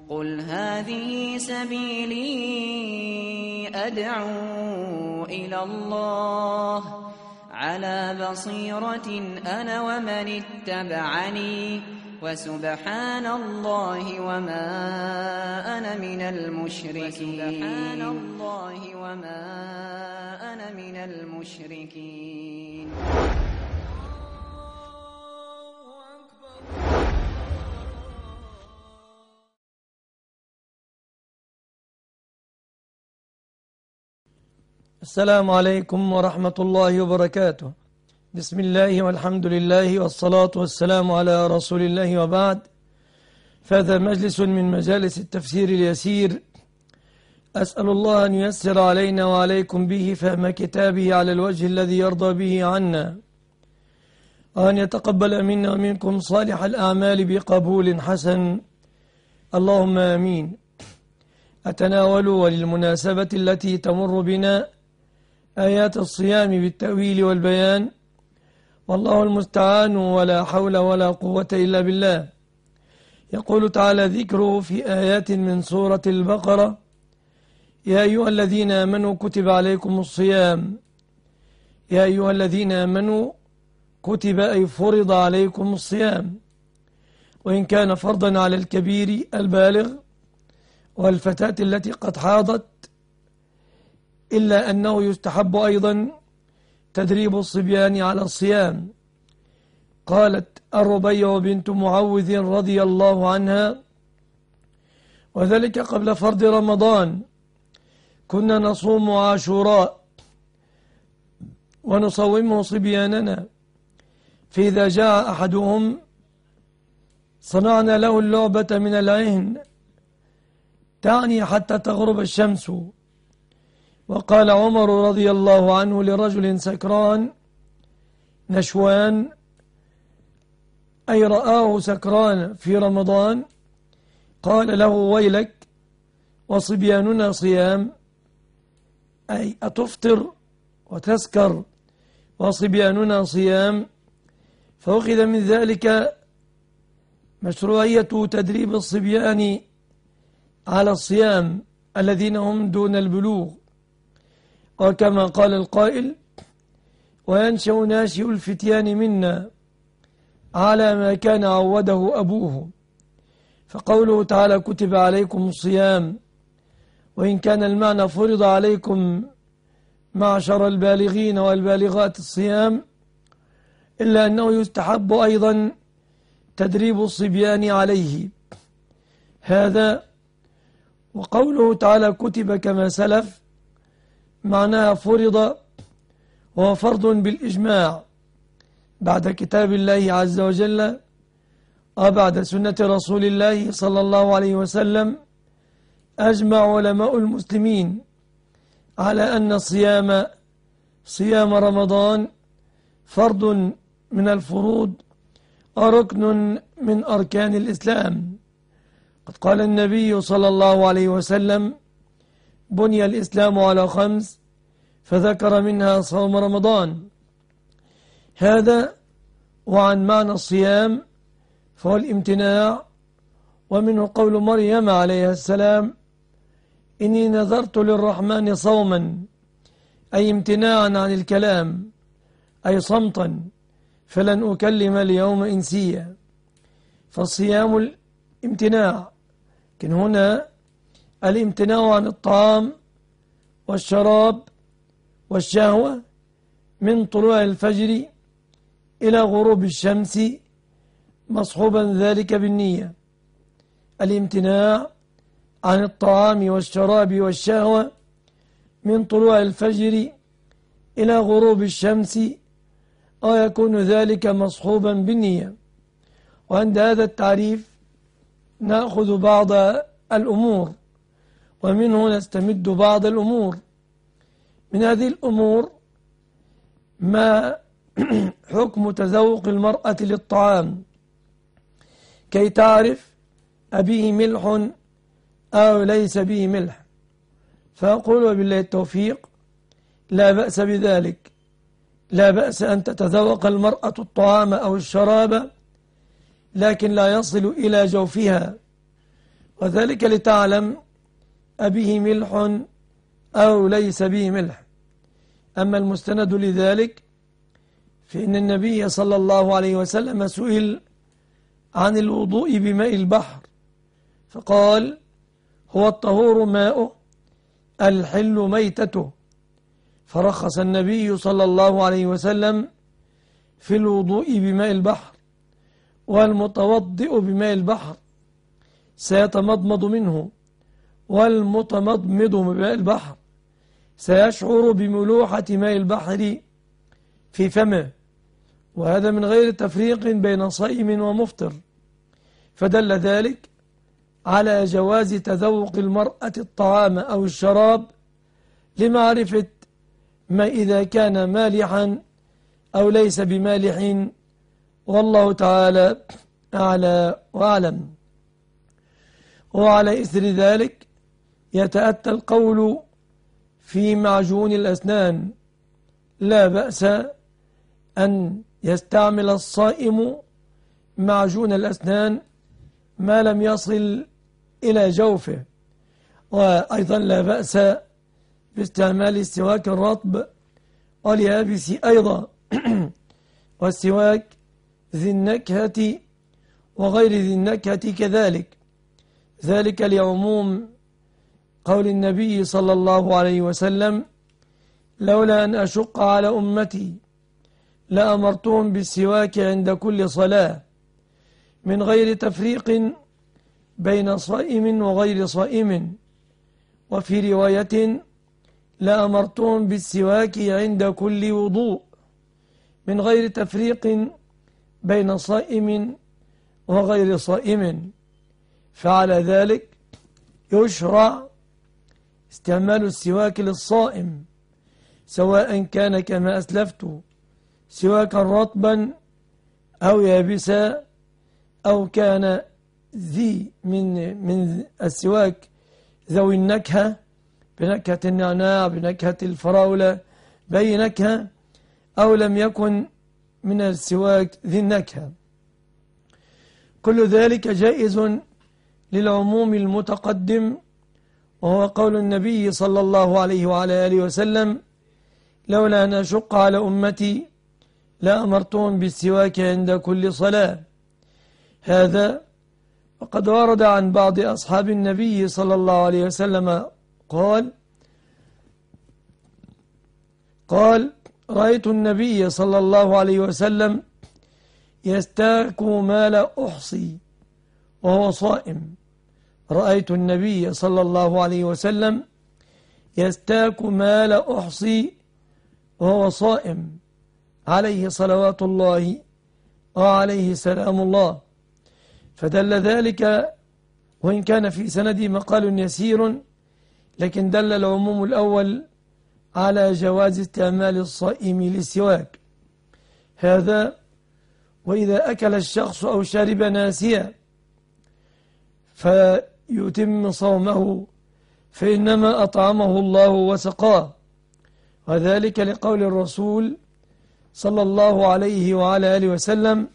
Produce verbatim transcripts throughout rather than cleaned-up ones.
قل هذه سبيلي أدعو إلى الله على بصيرة أنا ومن اتبعني وسبحان الله وما أنا من المشركين وسبحان الله وما أنا من المشركين. السلام عليكم ورحمة الله وبركاته. بسم الله والحمد لله والصلاة والسلام على رسول الله، وبعد، فهذا مجلس من مجالس التفسير اليسير، أسأل الله أن ييسر علينا وعليكم به فهم كتابه على الوجه الذي يرضى به عنا، وأن يتقبل منا ومنكم صالح الأعمال بقبول حسن، اللهم آمين. أتناول وللمناسبة التي تمر بنا آيات الصيام بالتأويل والبيان، والله المستعان، ولا حول ولا قوة إلا بالله. يقول تعالى ذكره في آيات من سورة البقرة: يا أيها الذين آمنوا كتب عليكم الصيام. يا أيها الذين آمنوا كتب أي فرض عليكم الصيام، وإن كان فرضا على الكبير البالغ والفتاة التي قد حاضت، إلا أنه يستحب أيضا تدريب الصبيان على الصيام. قالت الربيع بنت معوذ رضي الله عنها: وذلك قبل فرض رمضان كنا نصوم عاشوراء ونصومه صبياننا، فإذا جاء أحدهم صنعنا له اللعبة من العهن، تعني حتى تغرب الشمس. وقال عمر رضي الله عنه لرجل سكران نشوان، أي رآه سكران في رمضان، قال له: ويلك وصبياننا صيام، أي أتفطر وتسكر وصبياننا صيام. فأخذ من ذلك مشروعية تدريب الصبيان على الصيام الذين هم دون البلوغ، وكما قال القائل: وينشأ ناشئ الفتيان منا على ما كان عوده أبوه. فقوله تعالى كتب عليكم الصيام، وإن كان المعنى فرض عليكم معشر البالغين والبالغات الصيام، إلا أنه يستحب أيضا تدريب الصبيان عليه هذا. وقوله تعالى كتب كما سلف معناها فرض، وهو فرض بالإجماع بعد كتاب الله عز وجل وبعد سنة رسول الله صلى الله عليه وسلم. أجمع علماء المسلمين على أن الصيام صيام رمضان فرض من الفروض وركن من أركان الإسلام. قد قال النبي صلى الله عليه وسلم: بني الإسلام على خمس، فذكر منها صوم رمضان. هذا. وعن معنى الصيام فهو الامتناع، ومنه قول مريم عليه السلام: إني نذرت للرحمن صوما، أي امتناعا عن الكلام، أي صمتا، فلن أكلم اليوم إنسيا. فالصيام الامتناع، لكن هنا الامتناع عن الطعام والشراب والشهوة من طلوع الفجر إلى غروب الشمس، مصحوبا ذلك بالنية. الامتناع عن الطعام والشراب والشهوة من طلوع الفجر إلى غروب الشمس، ويكون ذلك مصحوبا بالنية. وعند هذا التعريف نأخذ بعض الأمور، ومنه نستمد بعض الأمور. من هذه الأمور ما حكم تذوق المرأة للطعام كي تعرف أبيه ملح أو ليس به ملح. فأقول وبالله التوفيق لا بأس بذلك، لا بأس أن تتذوق المرأة الطعام أو الشراب، لكن لا يصل إلى جوفها وذلك لتعلم أبه ملح أو ليس به ملح. أما المستند لذلك فإن النبي صلى الله عليه وسلم سئل عن الوضوء بماء البحر فقال هو الطهور ماؤه الحل ميتته، فرخص النبي صلى الله عليه وسلم في الوضوء بماء البحر، والمتوضئ بماء البحر سيتمضمض منه، والمتمضمض بماء البحر سيشعر بملوحة ماء البحر في فمه، وهذا من غير تفريق بين صائم ومفطر، فدل ذلك على جواز تذوق المرأة الطعام أو الشراب لمعرفة ما إذا كان مالحا أو ليس بمالح، والله تعالى أعلى وأعلم. وعلى إثر ذلك يتأتى القول في معجون الأسنان لا بأس أن يستعمل الصائم معجون الأسنان ما لم يصل إلى جوفه، وأيضا لا بأس باستعمال السواك الرطب واليابس أيضا والسواك ذي النكهة وغير ذي النكهة كذلك، ذلك لعموم قول النبي صلى الله عليه وسلم لولا أن أشق على أمتي لأمرتهم بالسواك عند كل صلاة من غير تفريق بين صائم وغير صائم، وفي رواية لأمرتهم بالسواك عند كل وضوء من غير تفريق بين صائم وغير صائم. فعلى ذلك يشرع استعمال السواك للصائم سواء كان كما أسلفت سواكا رطبا أو يابسا أو كان ذي من من السواك ذوي النكهة بنكهة النعناع بنكهة الفراولة بأي نكهة، أو لم يكن من السواك ذي النكهة. كل ذلك جائز للعموم المتقدم، وهو قول النبي صلى الله عليه وعلى آله وسلم لولا أن أشق على أمتي لأمرتهم بالسواك عند كل صلاة. هذا وقد ورد عن بعض أصحاب النبي صلى الله عليه وسلم قال قال رأيت النبي صلى الله عليه وسلم يستاك ما لا أحصي وهو صائم. رأيت النبي صلى الله عليه وسلم يستاك ما لا أحصي وهو صائم عليه صلوات الله وعليه سلام الله. فدل ذلك وإن كان في سندي مقال يسير، لكن دل العموم الأول على جواز استعمال الصائم للسواك. هذا وإذا أكل الشخص أو شرب ناسيا فيتم صومه فإنما أطعمه الله وسقاه، وذلك لقول الرسول صلى الله عليه وعلى آله وسلم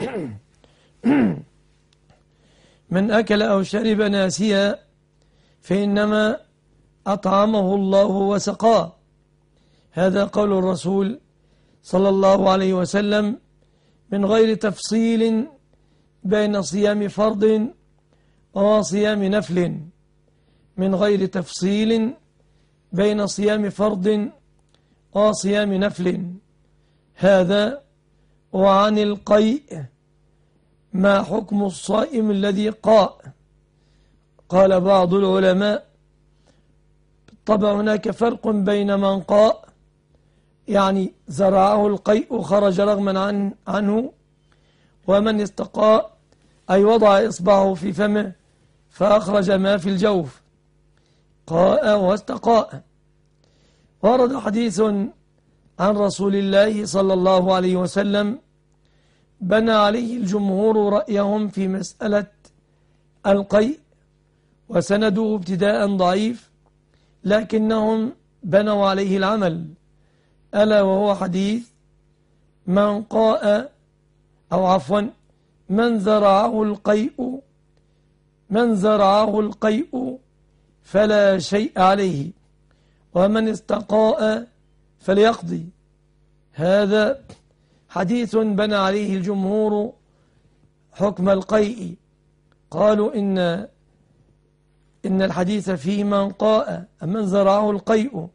من أكل أو شرب ناسيا فإنما أطعمه الله وسقاه. هذا قول الرسول صلى الله عليه وسلم من غير تفصيل بين صيام فرض وصيام نفل، من غير تفصيل بين صيام فرض وصيام نفل. هذا وعن القيء ما حكم الصائم الذي قاء. قال بعض العلماء طبعا هناك فرق بين من قاء يعني زرعه القيء خرج رغما عن عنه، ومن استقاء أي وضع إصبعه في فمه فأخرج ما في الجوف، قاء واستقاء. ورد حديث عن رسول الله صلى الله عليه وسلم بنى عليه الجمهور رأيهم في مسألة القيء، وسنده ابتداء ضعيف لكنهم بنوا عليه العمل، ألا وهو حديث من قاء أو عفوا من زرعه القيء من زرعه القيء فلا شيء عليه، ومن استقاء فليقضي. هذا حديث بنى عليه الجمهور حكم القيء. قالوا إن إن الحديث فيه من قاء من زرعه القيء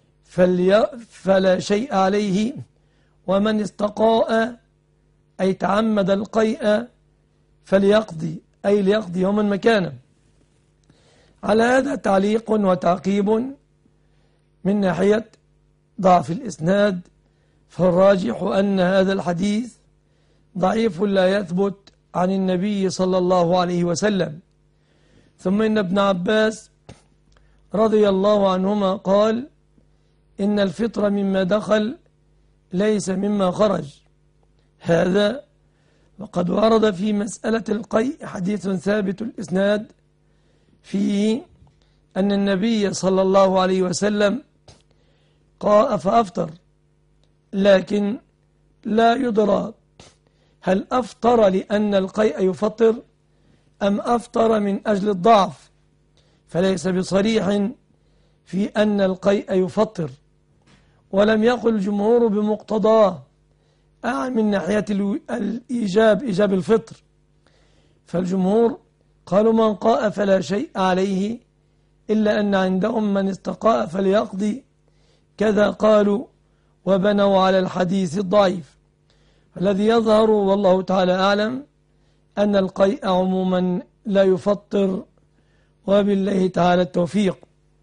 فلا شيء عليه، ومن استقاء أي تعمد القيء فليقضي أي ليقضي يوما مكانا. على هذا تعليق وتعقيب من ناحية ضعف الإسناد، فالراجح أن هذا الحديث ضعيف لا يثبت عن النبي صلى الله عليه وسلم. ثم إن ابن عباس رضي الله عنهما قال إن الفطر مما دخل ليس مما خرج. هذا وقد ورد في مسألة القيء حديث ثابت الإسناد فيه أن النبي صلى الله عليه وسلم قاء فأفطر، لكن لا يدرى هل أفطر لأن القيء يفطر أم أفطر من أجل الضعف، فليس بصريح في أن القيء يفطر، ولم يقل الجمهور بمقتضاه من ناحية الإيجاب إيجاب الفطر. فالجمهور قالوا من قاء فلا شيء عليه، إلا أن عندهم من استقاء فليقضي، كذا قالوا وبنوا على الحديث الضعيف. الذي يظهر والله تعالى أعلم أن القيء عموما لا يفطر، وبالله تعالى التوفيق.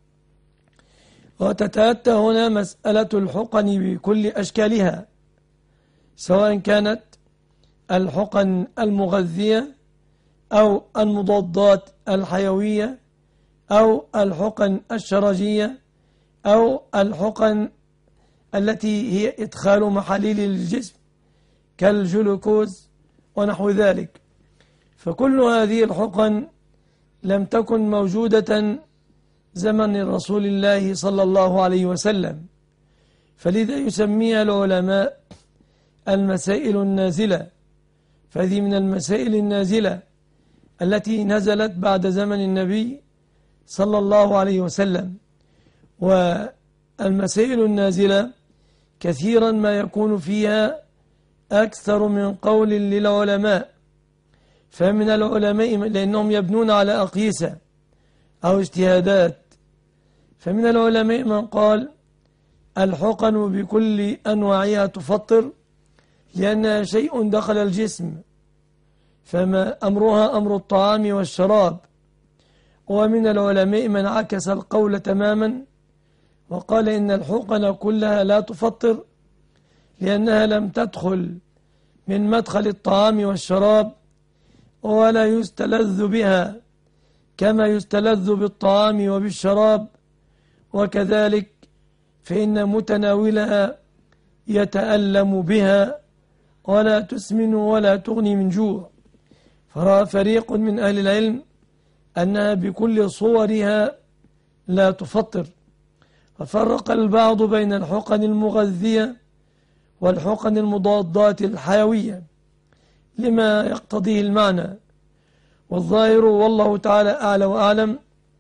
وتتأتى هنا مسألة الحقن بكل أشكالها، سواء كانت الحقن المغذية أو المضادات الحيوية أو الحقن الشرجية أو الحقن التي هي إدخال محاليل الجسم كالجلوكوز ونحو ذلك. فكل هذه الحقن لم تكن موجودة زمن رسول الله صلى الله عليه وسلم، فلذا يسميها العلماء المسائل النازلة. فهذه من المسائل النازلة التي نزلت بعد زمن النبي صلى الله عليه وسلم. والمسائل النازلة كثيرا ما يكون فيها أكثر من قول للعلماء، فمن العلماء لأنهم يبنون على أقيسة أو اجتهادات، فمن العلماء من قال الحقن بكل أنواعها تفطر لأنها شيء دخل الجسم، فما أمرها أمر الطعام والشراب. ومن العلماء من عكس القول تماما وقال إن الحقن كلها لا تفطر لأنها لم تدخل من مدخل الطعام والشراب، ولا يستلذ بها كما يستلذ بالطعام وبالشراب، وكذلك فإن متناولها يتألم بها ولا تسمن ولا تغني من جوع. فرأى فريق من أهل العلم أنها بكل صورها لا تفطر، ففرق البعض بين الحقن المغذية والحقن المضادات الحيوية لما يقتضيه المعنى. والظاهر والله تعالى أعلى وأعلم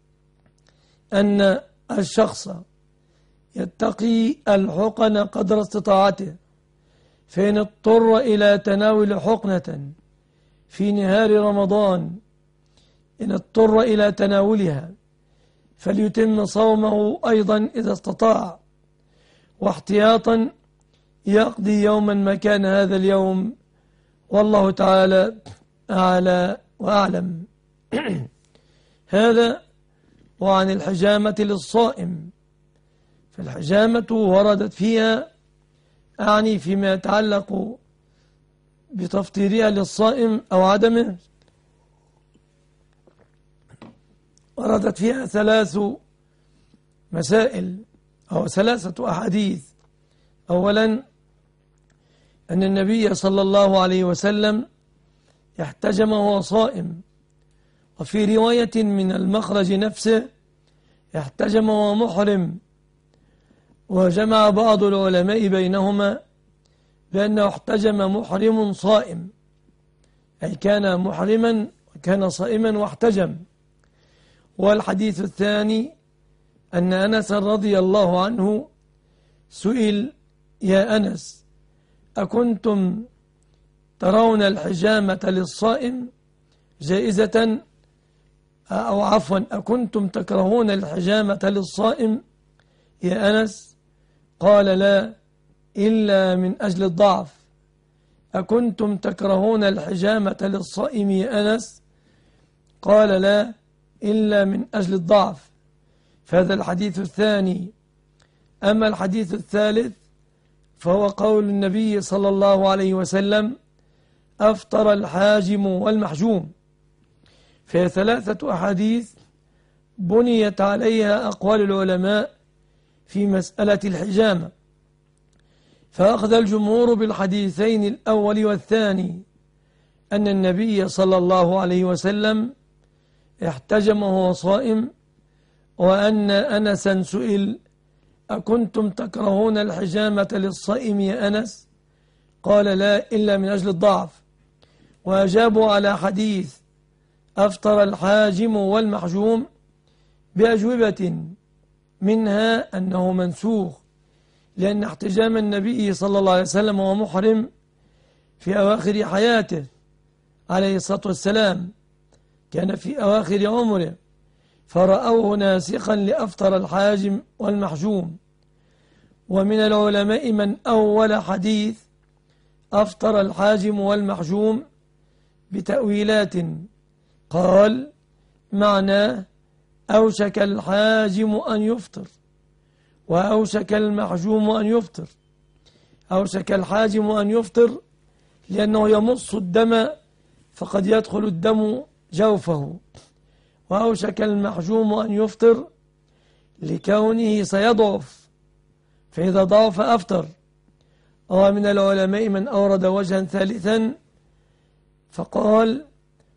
أن الشخص يتقي الحقن قدر استطاعته، فإن اضطر إلى تناول حقنة في نهار رمضان إن اضطر إلى تناولها فليتم صومه أيضا إذا استطاع، واحتياطا يقضي يوما مكان هذا اليوم، والله تعالى أعلى وأعلم. هذا وعن الحجامة للصائم. فالحجامة وردت فيها أعني فيما يتعلق بتفطيرها للصائم أو عدمه، وردت فيها ثلاث مسائل أو ثلاثة أحاديث. أولا أن النبي صلى الله عليه وسلم احتجم وهو صائم، وفي رواية من المخرج نفسه احتجم وهو محرم. وجمع بعض العلماء بينهما بأنه احتجم محرم صائم، أي كان محرما وكان صائما واحتجم. والحديث الثاني أن أنس رضي الله عنه سئل: يا أنس، أكنتم ترون الحجامة للصائم جائزة، أو عفوا أكنتم تكرهون الحجامة للصائم يا أنس؟ قال: لا، إلا من أجل الضعف. أكنتم تكرهون الحجامة للصائم يا أنس؟ قال: لا، إلا من أجل الضعف. فهذا الحديث الثاني. أما الحديث الثالث فهو قول النبي صلى الله عليه وسلم: أفطر الحاجم والمحجوم. فهي ثلاثة أحاديث بنيت عليها أقوال العلماء في مسألة الحجامة. فأخذ الجمهور بالحديثين الأول والثاني، أن النبي صلى الله عليه وسلم احتجم وهو صائم، وأن أنسا سئل: أكنتم تكرهون الحجامة للصائم يا أنس؟ قال: لا، إلا من أجل الضعف. وأجابوا على حديث أفطر الحاجم والمحجوم بأجوبة، منها أنه منسوخ، لأن احتجام النبي صلى الله عليه وسلم وهو محرم في أواخر حياته عليه الصلاة والسلام، كان في أواخر عمره، فرأوه ناسخا لأفطر الحاجم والمحجوم. ومن العلماء من أول حديث أفطر الحاجم والمحجوم بتأويلات، قال: معناه أوشك الحاجم أن يفطر، وأوشك المحجوم أن يفطر. أوشك الحاجم أن يفطر لأنه يمص الدم فقد يدخل الدم جوفه، وأوشك المحجوم أن يفطر لكونه سيضعف، فإذا ضعف أفطر. ومن العلماء من أورد وجها ثالثا فقال: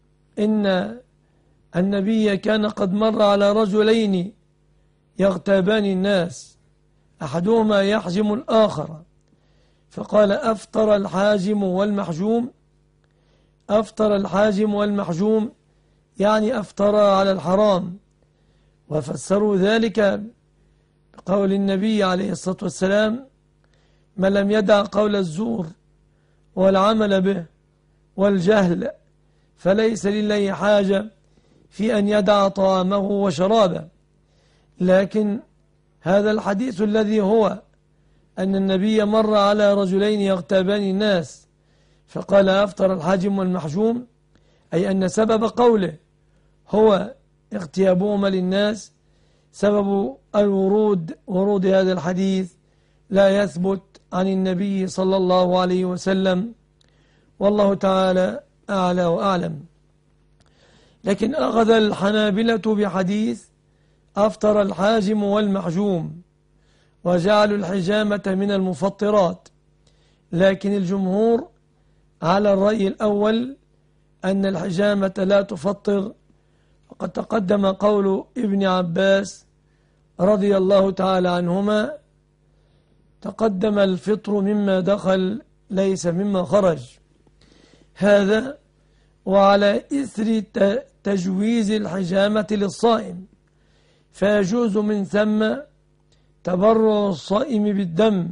إن النبي كان قد مر على رجلين يغتابان الناس، أحدهما يحجم الآخر، فقال: أفطر الحاجم والمحجوم. أفطر الحاجم والمحجوم يعني أفطر على الحرام. وفسروا ذلك بقول النبي عليه الصلاة والسلام: من لم يدع قول الزور والعمل به والجهل فليس لله حاجة في أن يدع طعامه وشرابه. لكن هذا الحديث الذي هو أن النبي مر على رجلين يغتابان الناس فقال: أفطر الحاجم والمحجوم، أي أن سبب قوله هو اغتيابهما للناس، سبب الورود ورود هذا الحديث لا يثبت عن النبي صلى الله عليه وسلم، والله تعالى أعلى وأعلم. لكن أخذ الحنابلة بحديث أفطر الحاجم والمحجوم وجعلوا الحجامة من المفطرات، لكن الجمهور على الرأي الأول أن الحجامة لا تفطر. وقد تقدم قول ابن عباس رضي الله تعالى عنهما: تقدم الفطر مما دخل ليس مما خرج. هذا وعلى إثر تجويز الحجامة للصائم، فيجوز من ثم تبرع الصائم بالدم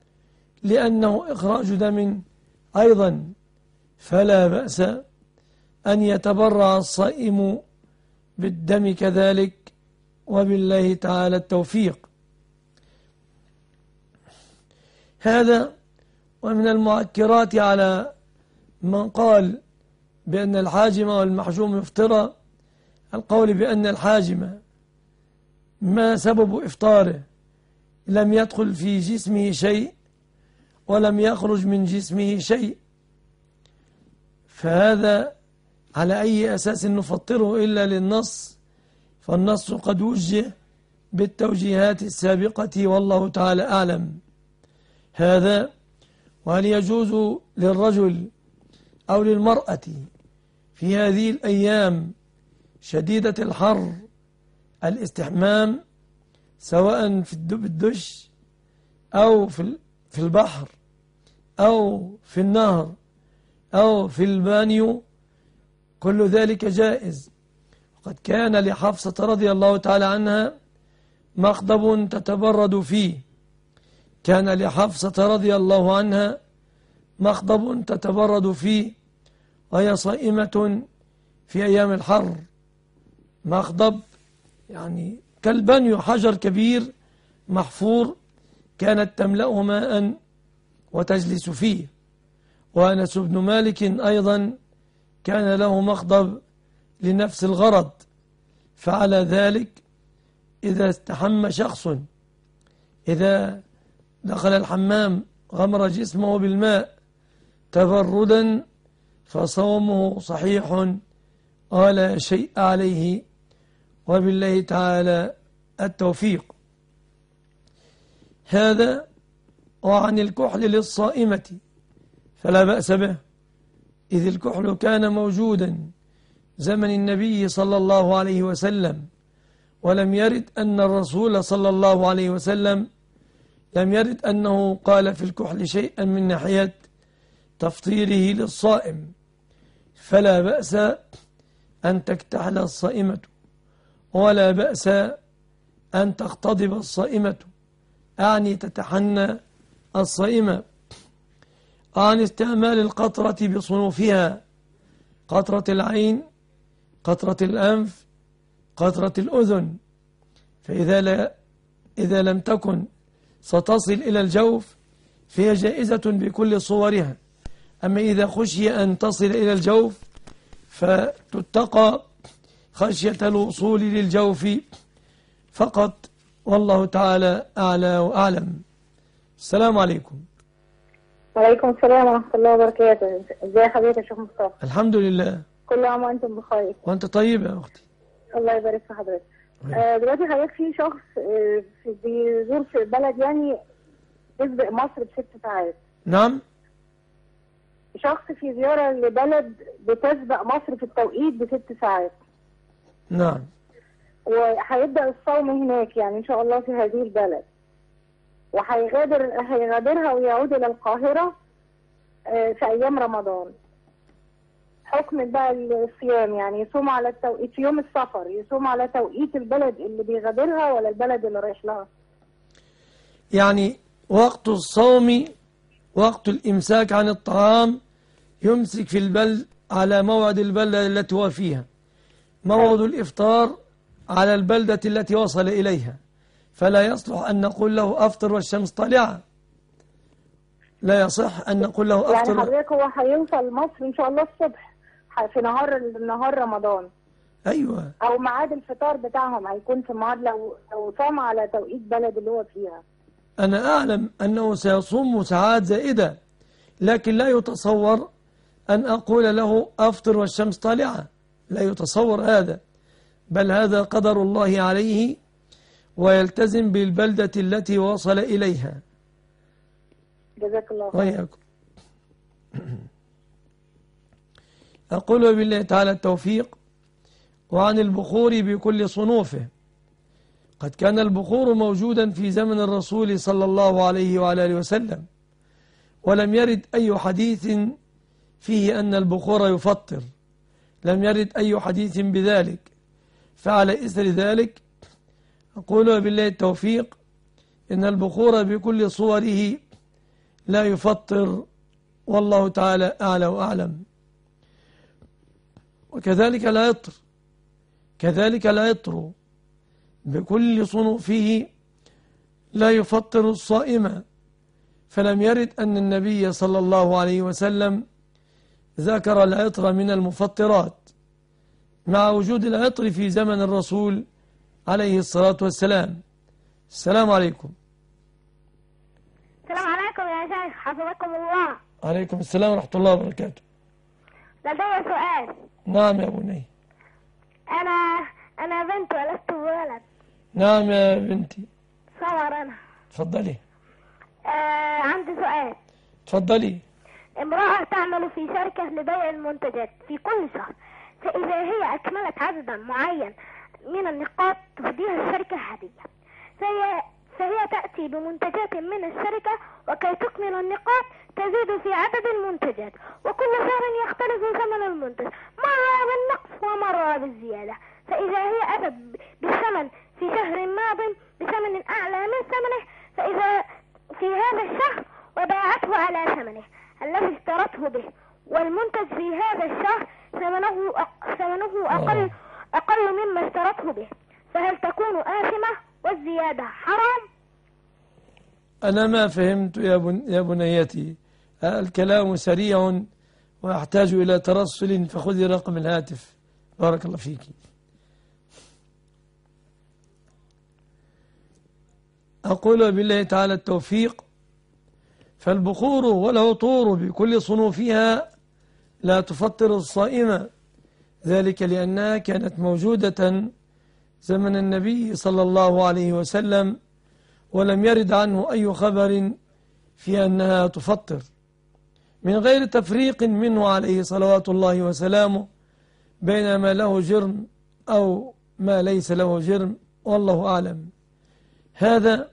لأنه إخراج دم أيضا، فلا بأس أن يتبرع الصائم بالدم كذلك، وبالله تعالى التوفيق. هذا ومن المعكرات على من قال بأن الحاجم والمحجوم يفطر القول بأن الحاجم ما سبب إفطاره؟ لم يدخل في جسمه شيء ولم يخرج من جسمه شيء، فهذا على أي أساس نفطره إلا للنص؟ فالنص قد وجه بالتوجيهات السابقة، والله تعالى أعلم. هذا. وهل يجوز للرجل أو للمرأة في هذه الأيام شديدة الحر الاستحمام، سواء في الدش أو في البحر أو في النهر أو في البانيو؟ كل ذلك جائز. وقد كان لحفصة رضي الله تعالى عنها مخضب تتبرد فيه، كان لحفصة رضي الله عنها مخضب تتبرد فيه وهي صائمة في أيام الحر. مخضب يعني كالبني، حجر كبير محفور كانت تملأه ماء وتجلس فيه. وأنس بن مالك أيضا كان له مخضب لنفس الغرض، فعلى ذلك إذا استحم شخص، إذا دخل الحمام غمر جسمه بالماء تبردا فصومه صحيح ولا شيء عليه، وبالله تعالى التوفيق. هذا. وعن الكحل للصائمة فلا بأس به، إذ الكحل كان موجودا زمن النبي صلى الله عليه وسلم، ولم يرد أن الرسول صلى الله عليه وسلم لم يرد أنه قال في الكحل شيئا من ناحية تفطيره للصائم، فلا بأس أن تكتحل الصائمة، ولا بأس أن تختضب الصائمة، أعني تتحنى الصائمة، عن استعمال القطرة بصنوفها، قطرة العين، قطرة الأنف، قطرة الأذن، فإذا لا إذا لم تكن ستصل إلى الجوف فهي جائزة بكل صورها. أما إذا خشي أن تصل إلى الجوف فتتقى خشية الوصول للجوف فقط، والله تعالى أعلى وأعلم. السلام عليكم. وعليكم السلام ورحمة الله وبركاته. ازي حضرتك يا شيخ مصطفى؟ الحمد لله. كل عام وانتم بخير. وانت طيبة يا أختي. الله يبارك في حضرتك. آه دلوقتي حضرتك في شخص آه بيزور في بلد يعني تسبق مصر بست ساعات. نعم. شخص في زيارة لبلد بتسبق مصر في التوقيت بست ساعات. نعم. وهيبدأ الصوم هناك يعني إن شاء الله في هذه البلد، وهيغادر هيغادرها ويعود إلى القاهرة في أيام رمضان. حكم بقى الصيام يعني يصوم على التوقيت في يوم السفر، يصوم على توقيت البلد اللي بيغادرها ولا البلد اللي رايح لها؟ يعني وقت الصوم وقت الإمساك عن الطعام يمسك في البلد على موعد البلدة التي هو فيها، موعد الإفطار على البلدة التي وصل إليها، فلا يصلح أن نقول له أفطر والشمس طالعة، لا يصح أن نقول له أفطر. يعني حضرتك هو هيوصل مصر إن شاء الله الصبح في نهار نهار رمضان. أيوة. أو ميعاد الفطار بتاعهم هيكون في ميعاد لو لو صام على توقيت بلد اللي هو فيها. أنا أعلم أنه سيصوم ساعات زائدة، لكن لا يتصور أن أقول له أفطر والشمس طالعة، لا يتصور هذا، بل هذا قدر الله عليه ويلتزم بالبلدة التي وصل إليها. جزاك الله خير. وإياكم. أقول بالله تعالى التوفيق. وعن البخور بكل صنوفه، قد كان البخور موجودا في زمن الرسول صلى الله عليه وعلى آله وسلم، ولم يرد أي حديث فيه أن البخور يفطر، لم يرد أي حديث بذلك، فعلى إثر ذلك أقول بالله التوفيق إن البخور بكل صوره لا يفطر، والله تعالى أعلى وأعلم. وكذلك لا يطر، كذلك لا يطر بكل صنوفه لا يفطر الصائم، فلم يرد أن النبي صلى الله عليه وسلم ذكر العطر من المفطرات، مع وجود العطر في زمن الرسول عليه الصلاة والسلام. السلام عليكم. السلام عليكم يا شيخ، حفظكم الله. عليكم السلام ورحمة الله وبركاته. لدي سؤال. نعم يا بني. أنا أنا بنت ولست بولد. نعم يا بنتي. صور أنا. تفضلي. آه عندي سؤال. تفضلي. امرأة تعمل في شركة لبيع المنتجات في كل شهر، فإذا هي أكملت عددا معين من النقاط تهديها الشركة هدية، فهي فهي تأتي بمنتجات من الشركة، وكي تكمل النقاط تزيد في عدد المنتجات، وكل شهر يختلف ثمن المنتج، مرة بالنقص ومرة بالزيادة. فإذا هي أتت بالثمن في شهر ماض بثمن أعلى من ثمنه، فإذا في هذا الشهر وباعته على ثمنه الذي اشترته به، والمنتج في هذا الشهر ثمنه أق... ثمنه أقل أقل مما اشترته به، فهل تكون آثمة والزيادة حرام؟ أنا ما فهمت يا, بن... يا بنيتي، الكلام سريع وأحتاج إلى ترسل، فخذي رقم الهاتف. بارك الله فيك. أقول بالله تعالى التوفيق. فالبخور والعطور بكل صنوفها لا تفطر الصائمة، ذلك لأنها كانت موجودة زمن النبي صلى الله عليه وسلم، ولم يرد عنه أي خبر في أنها تفطر، من غير تفريق منه عليه صلوات الله وسلامه بين ما له جرم أو ما ليس له جرم، والله أعلم. هذا.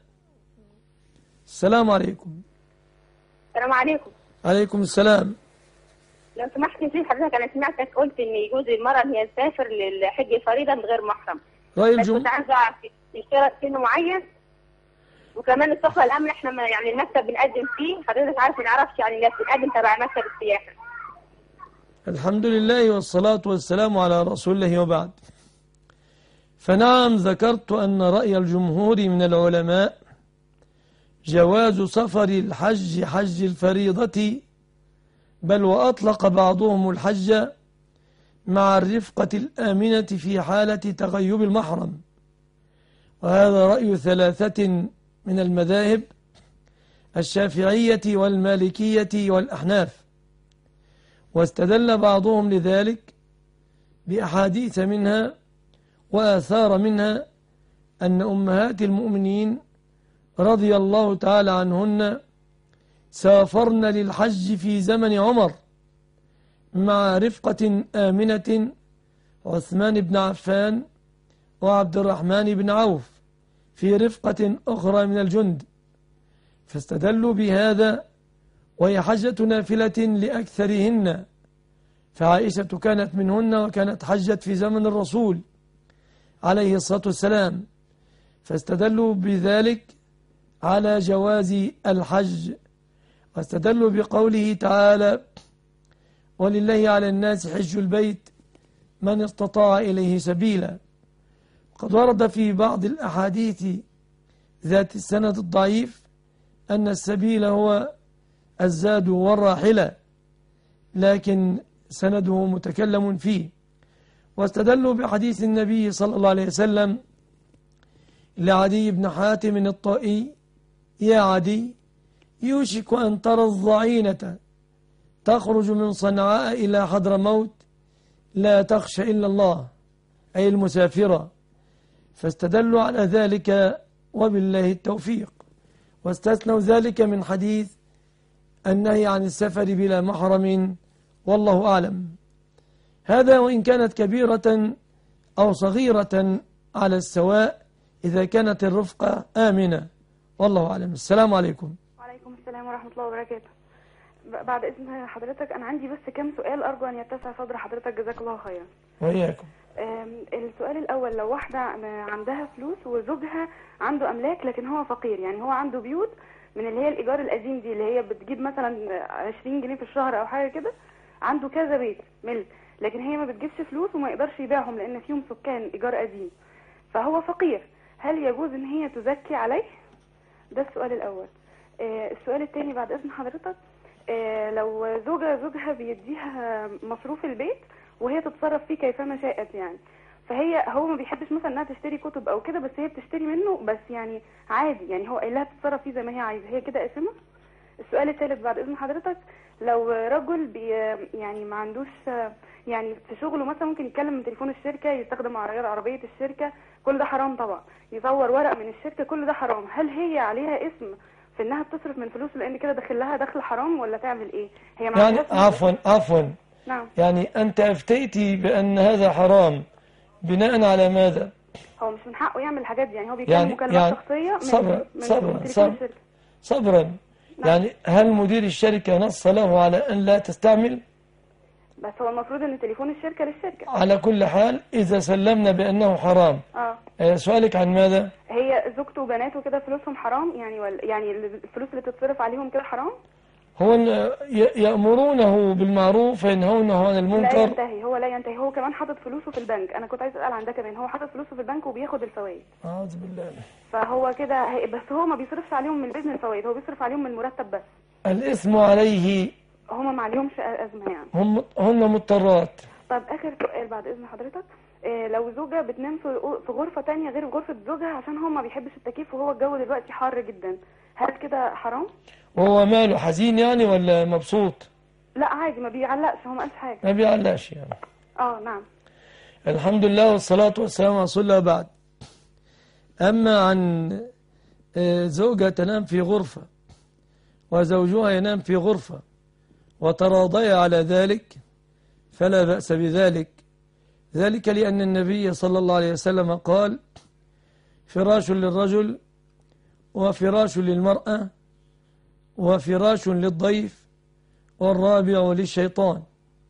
السلام عليكم. السلام عليكم. عليكم السلام. لو سمحت في حضرتك، انا سمعتك قلت ان يجوز المرأة ان هي تسافر للحج الفريضة من غير محرم. رأي بس الجمهور كنت عايزة اعرف يشترط سن معين، وكمان الصحة الامن احنا ما يعني المكتب بنقدم فيه، حضرتك عارف ما نعرفش يعني الناس بنقدم تبع مكتب السياحة. الحمد لله والصلاة والسلام على رسول الله، وبعد. فنعم، ذكرت أن رأي الجمهور من العلماء جواز سفر الحج حج الفريضة، بل وأطلق بعضهم الحج مع الرفقة الآمنة في حالة تغيب المحرم، وهذا رأي ثلاثة من المذاهب: الشافعية والمالكية والأحناف. واستدل بعضهم لذلك بأحاديث منها وآثار منها أن أمهات المؤمنين رضي الله تعالى عنهن سافرن للحج في زمن عمر مع رفقة آمنة، عثمان بن عفان وعبد الرحمن بن عوف في رفقة أخرى من الجند، فاستدلوا بهذا، وهي حجة نافلة لأكثرهن، فعائشة كانت منهن وكانت حجت في زمن الرسول عليه الصلاة والسلام، فاستدلوا بذلك على جواز الحج. واستدلوا بقوله تعالى: ولله على الناس حج البيت من استطاع إليه سبيلا. قد ورد في بعض الأحاديث ذات السند الضعيف أن السبيل هو الزاد والراحلة، لكن سنده متكلم فيه. واستدلوا بحديث النبي صلى الله عليه وسلم لعدي بن حاتم الطائي: يا عدي، يوشك أن ترى الضعينة تخرج من صنعاء إلى حضرموت لا تخشى إلا الله، أي المسافرة. فاستدلوا على ذلك، وبالله التوفيق. واستثنوا ذلك من حديث النهي عن السفر بلا محرم، والله أعلم. هذا وإن كانت كبيرة أو صغيرة على السواء إذا كانت الرفقة آمنة، والله أعلم. السلام عليكم. وعليكم السلام ورحمة الله وبركاته. بعد إذن حضرتك أنا عندي بس كم سؤال أرجو أن يتسع صدر حضرتك، جزاك الله خيرا. وإياكم. السؤال الأول: لو واحدة عندها فلوس وزوجها عنده أملاك لكن هو فقير، يعني هو عنده بيوت من اللي هي الإيجار القديم دي اللي هي بتجيب مثلا عشرين جنيه في الشهر أو حاجة كده، عنده كذا بيت ملك، لكن هي ما بتجيبش فلوس وما يقدرش يبيعهم لأن فيهم سكان إيجار قديم، فهو فقير، هل يجوز إن هي تزكي عليه؟ ده السؤال الأول. آه السؤال الثاني بعد إذن حضرتك: آه لو زوجة زوجها بيديها مصروف البيت وهي تتصرف فيه كيفما شاءت، يعني فهي هو ما بيحبش مثلا انها تشتري كتب او كده، بس هي بتشتري منه بس يعني عادي، يعني هو قايل لها تتصرف فيه زي ما هي عايزه، هي كده آثمة؟ السؤال الثالث بعد إذن حضرتك: لو رجل بي يعني ما عندوش يعني في شغله مثلا ممكن يتكلم من تليفون الشركة، يستخدم عربية الشركة، كل ده حرام طبعا، يصور ورق من الشركة، كل ده حرام، هل هي عليها اسم في انها بتصرف من فلوسه لان كده داخل لها دخل حرام، ولا تعمل ايه؟ هي يعني عفوا عفوا نعم. يعني أنت أفتيتي بأن هذا حرام بناء على ماذا؟ هو مش من حقه يعمل الحاجات دي، يعني هو بيكلم يعني مكالمات يعني شخصيه من صبرا من صبرا تليفون صبرا, الشركه. صبرا. يعني هل مدير الشركة نص له على أن لا تستعمل؟ بس هو المفروض ان تليفون الشركه للشركه. على كل حال إذا سلمنا بأنه حرام، اه آه، سؤالك عن ماذا؟ هي زوجته وبناته كده فلوسهم حرام يعني، ولا يعني الفلوس اللي تتصرف عليهم كده حرام؟ هو ال- ي- يأمرونه بالمعروف وينهونه عن لا المنكر. ينتهي، هو لا ينتهي، هو كمان حاطط فلوسه في البنك. انا كنت عايز اسال عن ده كمان، هو حاطط فلوسه في البنك وبياخد الفوائد. أعوذ بالله. فهو كده هي- بس هو ما بيصرفش عليهم من البيزنس الفوائد، هو بيصرف عليهم من المرتب بس. الإثم عليه، هما ما عليهمش ازمه يعني. هم هن مضطرات. طب اخر سؤال بعد اذن حضرتك، إيه لو زوجة بتنام في في غرفة تانية غير غرفة زوجها عشان هو ما بيحبش التكييف وهو الجو دلوقتي حار جدا، هل كده حرام؟ وهو ماله حزين يعني ولا مبسوط؟ لا عادي ما بيعلقش، هو ما قالش حاجة. ما بيعلقش يعني. اه نعم. الحمد لله والصلاة والسلام على رسول الله. بعد، أما عن آه، زوجة تنام في غرفة وزوجها ينام في غرفة وتراضيا على ذلك فلا بأس بذلك، ذلك لأن النبي صلى الله عليه وسلم قال: فراش للرجل وفراش للمرأة وفراش للضيف والرابع للشيطان.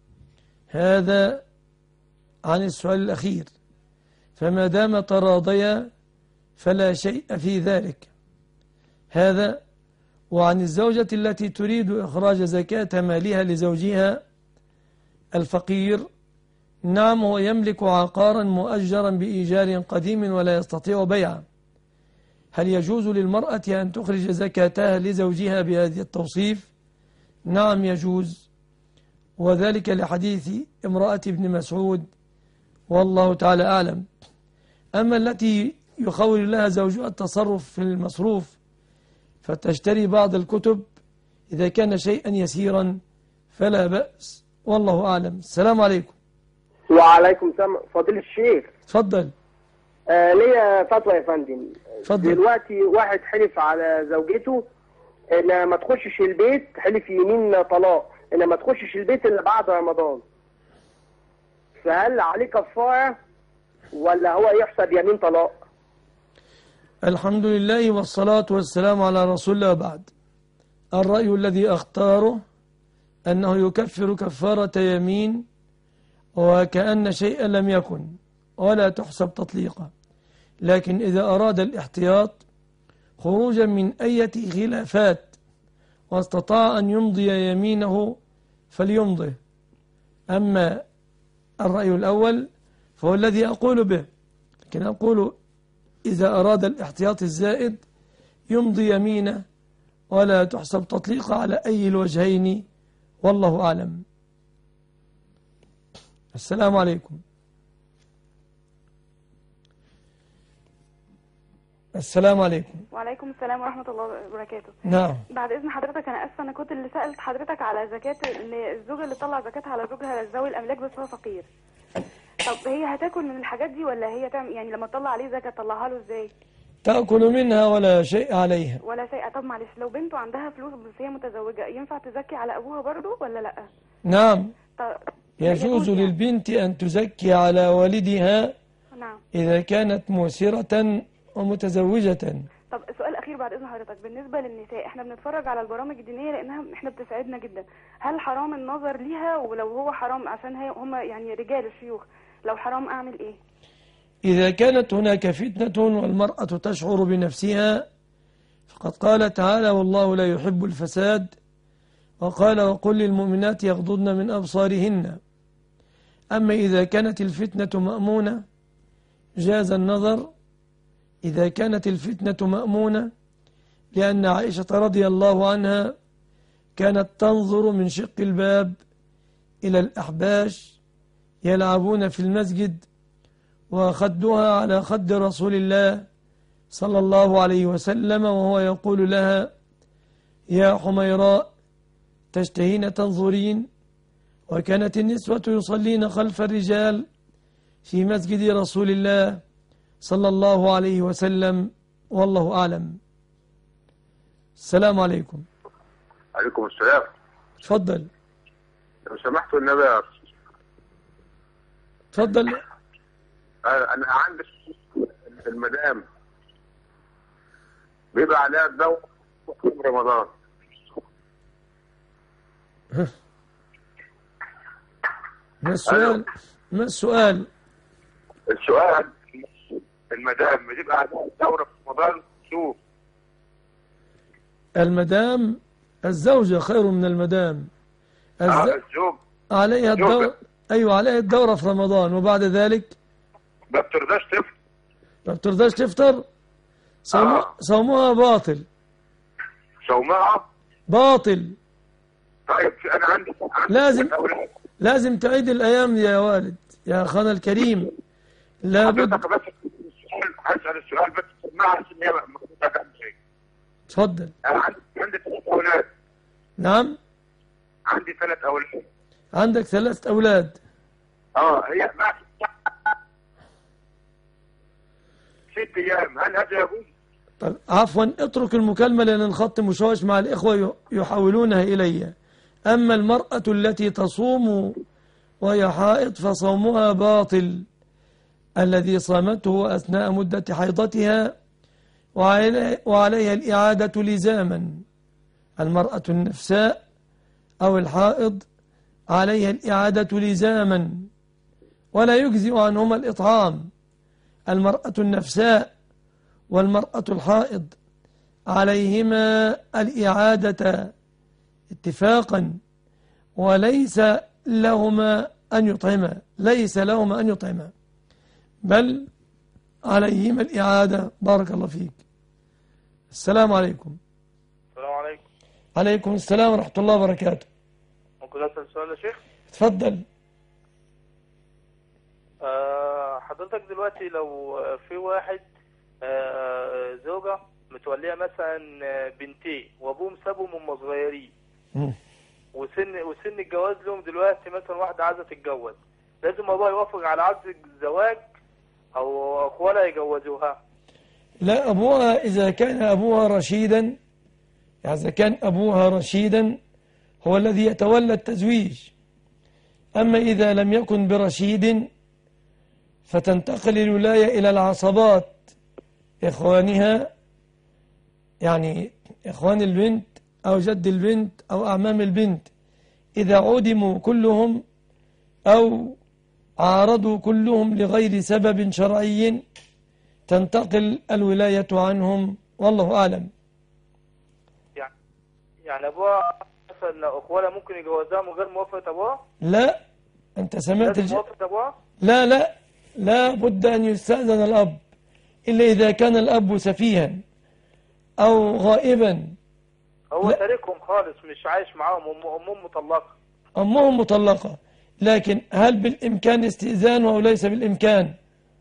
هذا عن السؤال الأخير، فما دام تراضيا فلا شيء في ذلك. هذا. وعن الزوجة التي تريد إخراج زكاة مالها لزوجها الفقير، نعم هو يملك عقارا مؤجرا بإيجار قديم ولا يستطيع بيعه، هل يجوز للمرأة أن تخرج زكاتها لزوجها بهذا التوصيف؟ نعم يجوز، وذلك لحديث امرأة ابن مسعود والله تعالى أعلم. أما التي يخول لها زوجها التصرف في المصروف فتشتري بعض الكتب إذا كان شيئا يسيرا فلا بأس والله أعلم. السلام عليكم. وعليكم السلام فضيلة الشيخ. تفضل. آه ليا فتوى يا فندم. تفضل. دلوقتي واحد حلف على زوجته ان ما تخشش البيت، حلف يمين طلاق ان ما تخشش البيت الا بعد رمضان، فهل عليه كفارة ولا هو يحسب يمين طلاق؟ الحمد لله والصلاة والسلام على رسول الله. بعد، الرأي الذي أختاره أنه يكفر كفارة يمين وكأن شيئا لم يكن ولا تحسب تطليقا، لكن إذا أراد الاحتياط خروجا من أي خلافات واستطاع أن يمضي يمينه فليمضي. أما الرأي الأول فهو الذي أقول به، لكن أقول إذا أراد الاحتياط الزائد يمضي يمينه ولا تحسب تطليق على أي الوجهين والله أعلم. السلام عليكم. السلام عليكم. وعليكم السلام ورحمة الله وبركاته. نعم. بعد إذن حضرتك أنا أسفة، أنا كنت اللي سألت حضرتك على زكاة الزوجة اللي طلع زكاة على زوجها ذوي الأملاك بس هو فقير. طب هي هتاكل من الحاجات دي ولا هي تعمل يعني لما تطلع عليه زكاة تطلعها له إزاي؟ تأكل منها ولا شيء عليها. ولا شيء. طب معلش لو بنته عندها فلوس بس هي متزوجة ينفع تزكي على أبوها برضو ولا لأ؟ نعم. طب يجوز للبنت أن تزكي على والدها نعم إذا كانت موسرة ومتزوجة. طب سؤال أخير بعد إذن حضرتك، بالنسبة للنساء إحنا بنتفرج على البرامج الدينية لأنها إحنا بتسعدنا جدا، هل حرام النظر ليها؟ ولو هو حرام عشان هي هم يعني رجال الشيوخ، لو حرام أعمل إيه؟ إذا كانت هناك فتنة والمرأة تشعر بنفسها فقد قال تعالى: والله لا يحب الفساد، وقال: وقل للمؤمنات يغضضن من أبصارهن. أما إذا كانت الفتنة مأمونة جاز النظر، إذا كانت الفتنة مأمونة، لأن عائشة رضي الله عنها كانت تنظر من شق الباب إلى الأحباش يلعبون في المسجد وخدها على خد رسول الله صلى الله عليه وسلم وهو يقول لها: يا حميراء تشتهين تنظرين. وكانت النسوة يصلين خلف الرجال في مسجد رسول الله صلى الله عليه وسلم والله أعلم. السلام عليكم. عليكم السلام. تفضل. لو سمحتوا النبي. تفضل. انا عندي المدام بيبقى عليها الدواء في رمضان. ما السؤال؟ ما السؤال؟ السؤال المدام بتبقى عليها الدورة في رمضان شوف. المدام الزوجة خير من المدام. الز... آه الزوج عليها الدورة. أيوة عليها الدورة في رمضان، وبعد ذلك ما بترضاش تفطر. ما بترضاش تفطر. صوم... آه. صومها باطل. صومها باطل. طيب انا عندي, عندي لازم لازم تعيد الأيام دي يا والد يا أخانا الكريم. لابد. حضرتك بس السؤال هسأل السؤال بس اسمعها عشان هي ما تفهمش شيء. اتفضل. انا عندي عندي ثلاث اولاد. نعم. عندي ثلاث اولاد. عندك ثلاث أولاد. اه هي بعد ست ايام هل هذا يجوز؟ طيب عفوا اترك المكالمة لأن الخط مشوش مع الإخوة يحولونها إلي. أما المرأة التي تصوم وهي حائض فصومها باطل، الذي صامته أثناء مدة حيضتها وعليها الإعادة لزاما. المرأة النفساء أو الحائض عليها الإعادة لزاما ولا يجزئ عنهما الإطعام. المرأة النفساء والمرأة الحائض عليهما الإعادة اتفاقا، وليس لهما أن يطعما ليس لهما أن يطعما بل عليهما الإعادة. بارك الله فيك. السلام عليكم. السلام عليكم. عليكم السلام ورحمة الله وبركاته. ممكن أسأل سؤال يا شيخ؟ اتفضل. أه حضرتك دلوقتي لو في واحد أه زوجة متولية مثلا بنتين وابوهم سابهم هم صغيرين وسن وسن الجواز لهم دلوقتي، مثلا واحدة عايزة تتجوز، لازم ابوها يوافق على عقد الزواج او اخوالها يجوزوها؟ لا، ابوها اذا كان ابوها رشيدا، يعني اذا كان ابوها رشيدا هو الذي يتولى التزويج. اما اذا لم يكن برشيد فتنتقل الولاية الى العصبات، اخوانها، يعني اخوان البنت أو جد البنت أو أعمام البنت، إذا عدموا كلهم أو عارضوا كلهم لغير سبب شرعي تنتقل الولاية عنهم، والله أعلم. يعني يعني أبوها مثلا أخوالها ممكن يجوزها من غير موافقة أبوها؟ لا، أنت سمعت الج... موافقة أبوها؟ لا لا لا بد أن يستأذن الأب، إلا إذا كان الأب سفيها أو غائبا. هو تاركهم خالص مش عايش معاهم، أمهم مطلقة. أمهم مطلقة، لكن هل بالإمكان استئذان أو ليس بالإمكان؟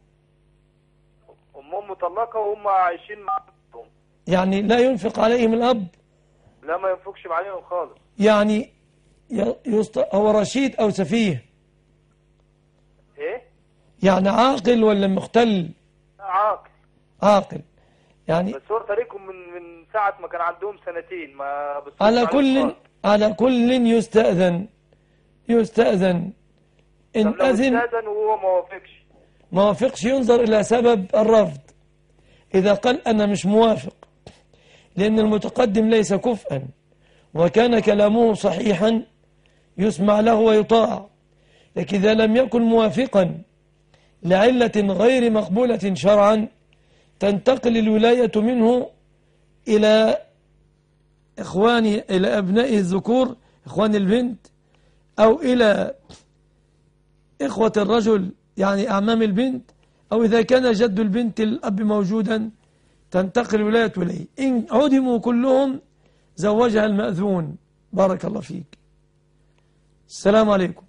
أمهم مطلقة وهم عايشين معاهم، يعني لا ينفق عليهم الأب؟ لا ما ينفقش عليهم خالص. يعني يست... هو رشيد أو سفيه؟ إيه؟ يعني عاقل ولا مختل؟ عاقل. عاقل يعني. بس هو تاركهم من من ساعة ما كان عندهم سنتين، ما على كل خالص. على كل يستأذن يستأذن إن أذن استأذن وهو ما وافقش ما وافقش ينظر إلى سبب الرفض. إذا قال أنا مش موافق لأن المتقدم ليس كفءا وكان كلامه صحيحا يسمع له ويطاع، لكن إذا لم يكن موافقا لعلة غير مقبولة شرعا تنتقل الولاية منه إلى إخوانه، إلى أبنائه الذكور إخوان البنت، أو إلى إخوة الرجل يعني أعمام البنت، أو إذا كان جد البنت الأب موجودا تنتقل الولاية إليه. إن عدموا كلهم زوجها المأذون. بارك الله فيك. السلام عليكم.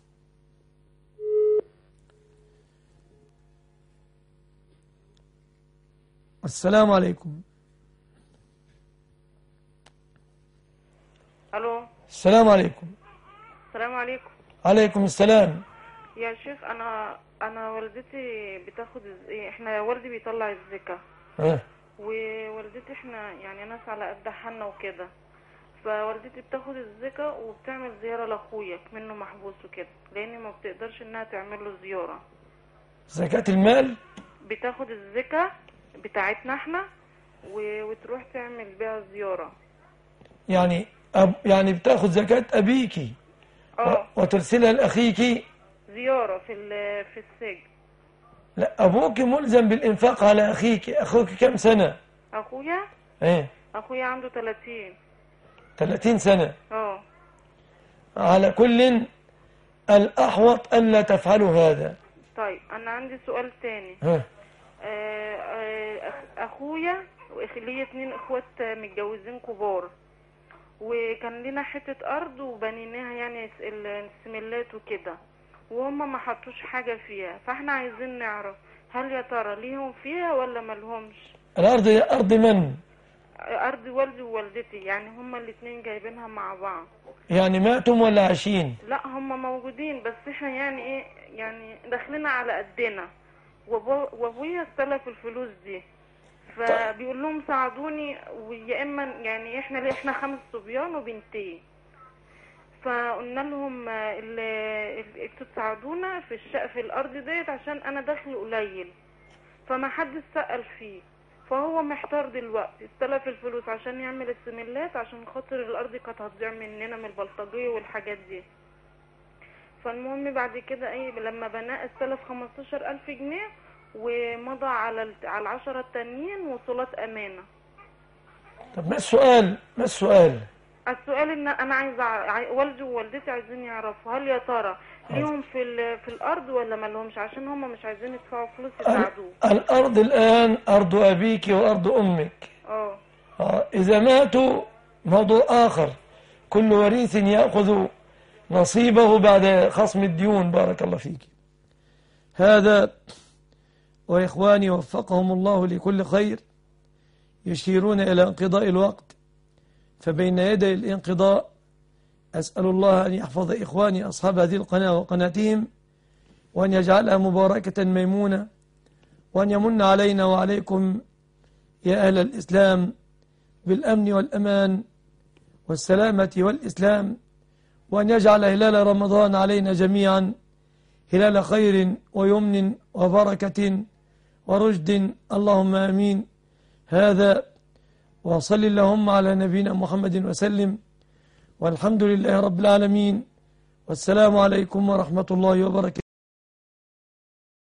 السلام عليكم. الو. السلام عليكم. السلام عليكم. عليكم السلام. يا شيخ انا انا والدتي بتاخد الز... احنا والدي بيطلع الزكاه اه ووالدتي احنا يعني ناس على قد حالنا وكده، فوالدتي بتاخد الزكاه وبتعمل زياره لاخويا منه محبوس وكده، لان ما بتقدرش انها تعمل له زياره. زكاة المال بتاخد الزكاة بتاعتنا احنا و... وتروح تعمل بيها زيارة. يعني أب يعني بتاخد زكاة أبيكي اه وترسلها لأخيكي زيارة في في السجن. لا، أبوك ملزم بالإنفاق على أخيك. أخوك كم سنة؟ أخويا ايه أخويا عنده ثلاثين ثلاثين سنة. اه على كل الأحوط ألا تفعلوا هذا. طيب أنا عندي سؤال تاني. ها. آه آه أخويا ليه اتنين اخوات متجوزين كبار، وكان لنا حتة أرض وبنيناها يعني السملات وكده، وهم ما حطوش حاجة فيها، فاحنا عايزين نعرف هل يا ترى ليهم فيها ولا مالهمش؟ الأرض هي أرض من؟ أرض والدي ووالدتي، يعني هما الاتنين جايبينها مع بعض. يعني ماتوا ولا عايشين؟ لا هما موجودين، بس احنا يعني ايه يعني داخلين على قدنا، وابويا استلف الفلوس دي، فبيقول لهم ساعدوني، ويا اما يعني احنا ليه احنا خمس صبيان وبنتين، فقلنا لهم انتوا تساعدونا في الشقه في الارض ديت عشان انا دخلي قليل، فما حدش سأل فيه، فهو محتار دلوقتي، استلف الفلوس عشان يعمل السملات عشان خاطر الارض كانت هتضيع مننا من البلطجيه والحاجات دي. فالمهم بعد كده ايه لما بناه استلف خمستاشر ألف جنيه ومضى على على العشرة التانيين وصولات امانه. طب ما السؤال ما السؤال السؤال ان انا عايزه ع... والدي ووالدتي عايزين يعرفوا هل يا ترى ليهم في ال... في الارض ولا ما لهمش، عشان هم مش عايزين يدفعوا فلوس يساعدوه. الارض الان ارض ابيك وارض امك. اه اه اذا ماتوا موضوع اخر، كل وريث ياخذ نصيبه بعد خصم الديون. بارك الله فيك. هذا وإخواني وفقهم الله لكل خير يشيرون إلى انقضاء الوقت، فبين يدي الانقضاء أسأل الله أن يحفظ إخواني أصحاب هذه القناة وقناتهم، وأن يجعلها مباركة ميمونة، وأن يمن علينا وعليكم يا أهل الإسلام بالأمن والأمان والسلامة والإسلام، وأن يجعل هلال رمضان علينا جميعا هلال خير ويمن وبركة ورشد، اللهم آمين. هذا وصل اللهم على نبينا محمد وسلم، والحمد لله رب العالمين، والسلام عليكم ورحمة الله وبركاته.